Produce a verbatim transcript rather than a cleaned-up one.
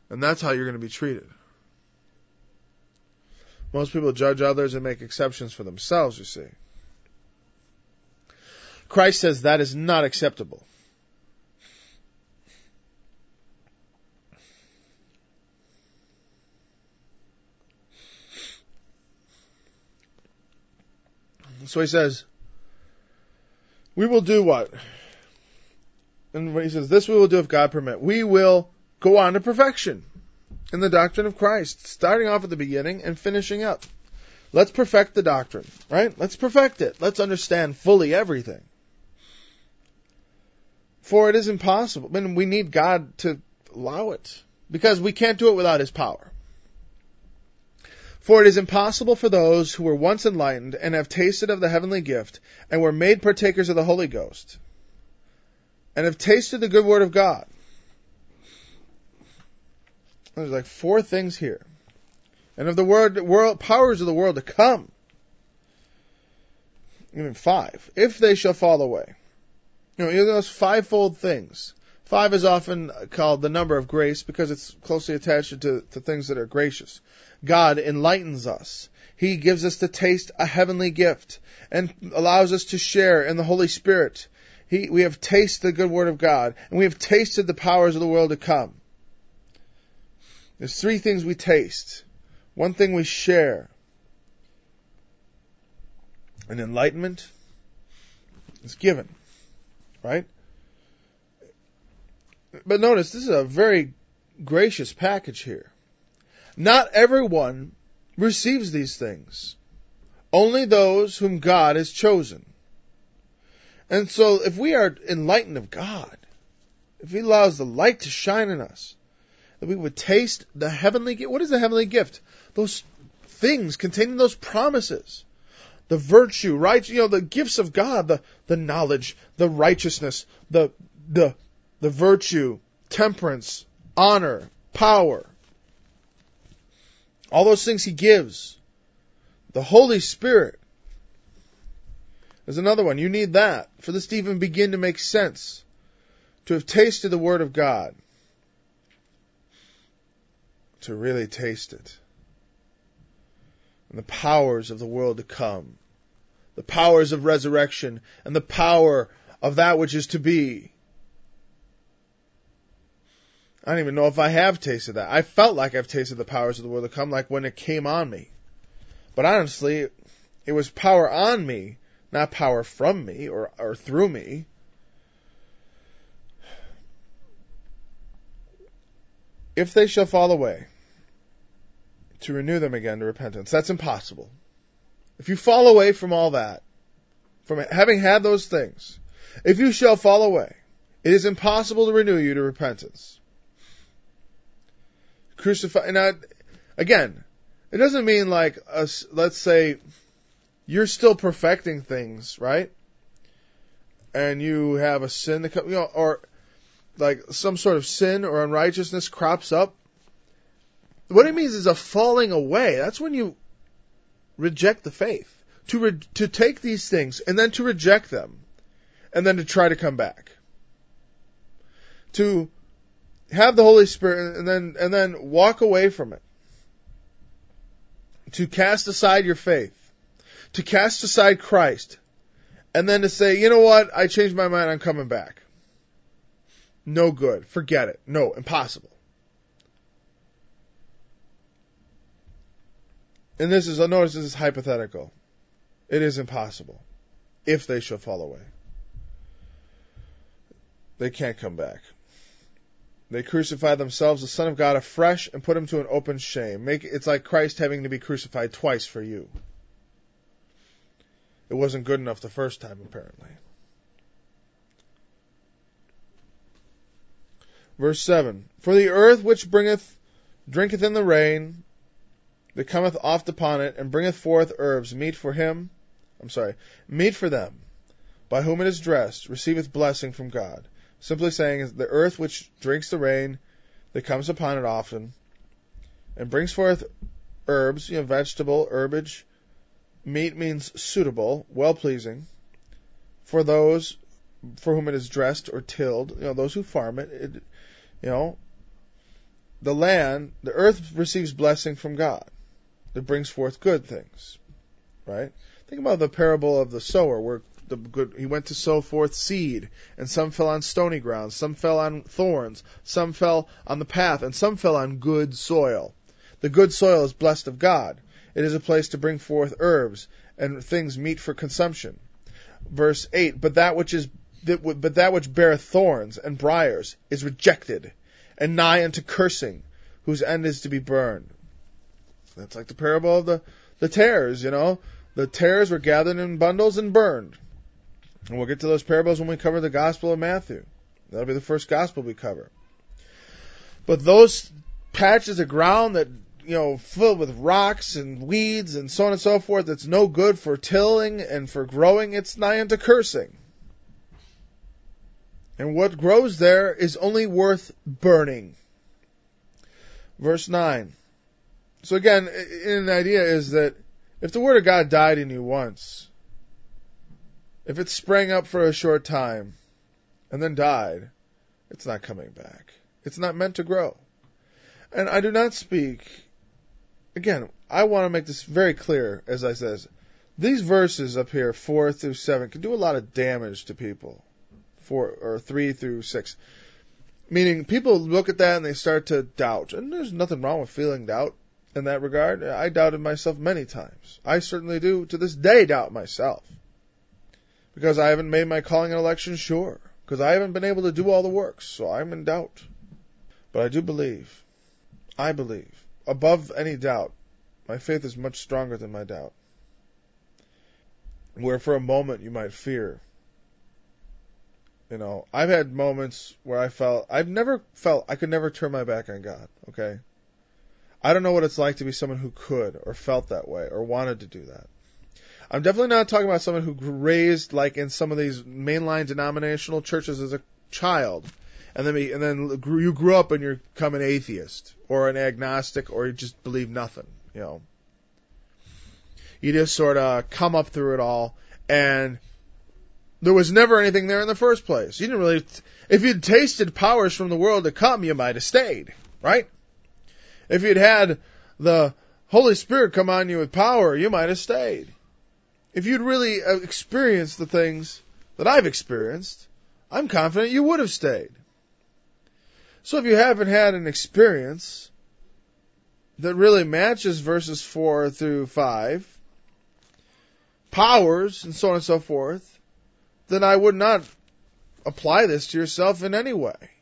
And that's how you're going to be treated. Most people judge others and make exceptions for themselves, you see. Christ says that is not acceptable. So he says, we will do what? And he says, this we will do if God permit. We will go on to perfection in the doctrine of Christ, starting off at the beginning and finishing up. Let's perfect the doctrine, right? Let's perfect it. Let's understand fully everything. For it is impossible. I mean, we need God to allow it, because we can't do it without His power. For it is impossible for those who were once enlightened and have tasted of the heavenly gift and were made partakers of the Holy Ghost and have tasted the good word of God. There's like four things here. And of the word, world, powers of the world to come. Even five. If they shall fall away. You know, those fivefold things. Five is often called the number of grace because it's closely attached to, to things that are gracious. God enlightens us. He gives us to taste a heavenly gift and allows us to share in the Holy Spirit. He, we have tasted the good word of God, and we have tasted the powers of the world to come. There's three things we taste. One thing we share. An enlightenment is given. Right? But notice, this is a very gracious package here. Not everyone receives these things. Only those whom God has chosen. And so if we are enlightened of God, if He allows the light to shine in us, that we would taste the heavenly gift. What is the heavenly gift? Those things containing those promises. The virtue, right? You know, the gifts of God, the, the knowledge, the righteousness, the, the, the virtue, temperance, honor, power. All those things He gives. The Holy Spirit. There's another one. You need that for this to even begin to make sense. To have tasted the Word of God. To really taste it. And the powers of the world to come. The powers of resurrection. And the power of that which is to be. I don't even know if I have tasted that. I felt like I've tasted the powers of the world to come, like when it came on me. But honestly, it was power on me, not power from me or, or through me. If they shall fall away, to renew them again to repentance. That's impossible. If you fall away from all that, from having had those things, if you shall fall away, it is impossible to renew you to repentance. Crucify, and I, again, it doesn't mean like us, let's say you're still perfecting things, right? And you have a sin that comes, you know, or like some sort of sin or unrighteousness crops up. What it means is a falling away. That's when you reject the faith. To re- to take these things and then to reject them, and then to try to come back. To have the Holy Spirit and then and then walk away from it. To cast aside your faith. To cast aside Christ. And then to say, you know what, I changed my mind, I'm coming back. No good. Forget it. No, impossible. And this is, notice this is hypothetical. It is impossible. If they shall fall away. They can't come back. They crucify themselves, the Son of God, afresh and put Him to an open shame. Make it's like Christ having to be crucified twice for you. It wasn't good enough the first time, apparently. Verse seven. For the earth which bringeth, drinketh in the rain, that cometh oft upon it, and bringeth forth herbs, meet for him, I'm sorry, meet for them, by whom it is dressed, receiveth blessing from God. Simply saying is the earth which drinks the rain that comes upon it often, and brings forth herbs, you know, vegetable, herbage. Meat means suitable, well-pleasing, for those for whom it is dressed or tilled, you know, those who farm it, it you know, the land, the earth receives blessing from God. It brings forth good things, right? Think about the parable of the sower, where the good, he went to sow forth seed, and some fell on stony ground, some fell on thorns, some fell on the path, and some fell on good soil. The good soil is blessed of God. It is a place to bring forth herbs and things meet for consumption. Verse eight, but that which is but that which beareth thorns and briars is rejected, and nigh unto cursing, whose end is to be burned. That's like the parable of the, the tares, you know. The tares were gathered in bundles and burned. And we'll get to those parables when we cover the Gospel of Matthew. That'll be the first Gospel we cover. But those patches of ground that, you know, filled with rocks and weeds and so on and so forth, that's no good for tilling and for growing, it's nigh unto cursing. And what grows there is only worth burning. Verse nine. So again, an idea is that if the Word of God died in you once, if it sprang up for a short time and then died, it's not coming back. It's not meant to grow. And I do not speak, again, I want to make this very clear, as I says, these verses up here, four through seven, can do a lot of damage to people. Four or three through six. Meaning people look at that and they start to doubt. And there's nothing wrong with feeling doubt in that regard. I doubted myself many times. I certainly do to this day doubt myself. Because I haven't made my calling and election sure. Because I haven't been able to do all the works. So I'm in doubt. But I do believe. I believe. Above any doubt. My faith is much stronger than my doubt. Where for a moment you might fear. You know, I've had moments where I felt, I've never felt, I could never turn my back on God, okay? I don't know what it's like to be someone who could, or felt that way, or wanted to do that. I'm definitely not talking about someone who grew raised, like in some of these mainline denominational churches as a child, and then and then you grew up and you become an atheist, or an agnostic, or you just believe nothing, you know. You just sort of come up through it all, and there was never anything there in the first place. You didn't really, if you'd tasted powers from the world to come, you might have stayed, right? If you'd had the Holy Spirit come on you with power, you might have stayed. If you'd really experienced the things that I've experienced, I'm confident you would have stayed. So if you haven't had an experience that really matches verses four through five, powers and so on and so forth, then I would not apply this to yourself in any way.